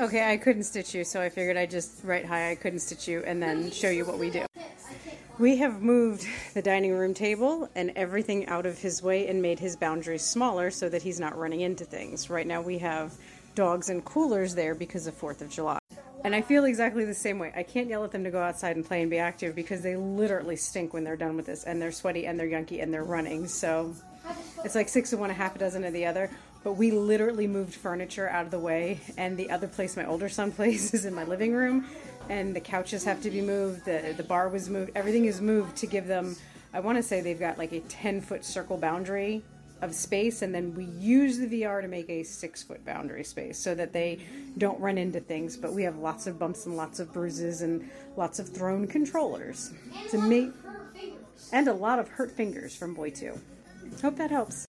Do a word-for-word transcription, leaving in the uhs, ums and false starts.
Okay, I couldn't stitch you, so I figured I'd just write hi, I couldn't stitch you, and then show you what we do. We have moved the dining room table and everything out of his way and made his boundaries smaller so that he's not running into things. Right now we have dogs and coolers there because of fourth of July. And I feel exactly the same way. I can't yell at them to go outside and play and be active because they literally stink when they're done with this, and they're sweaty and they're yunky and they're running. So it's like six of one, a half a dozen of the other. But we literally moved furniture out of the way, and the other place my older son plays is in my living room, and the couches have to be moved, the, the bar was moved, everything is moved to give them, I want to say they've got like a ten foot circle boundary of space, and then we use the V R to make a six foot boundary space so that they don't run into things. But we have lots of bumps and lots of bruises and lots of thrown controllers to make, and a lot of hurt fingers from Boy two. Hope that helps.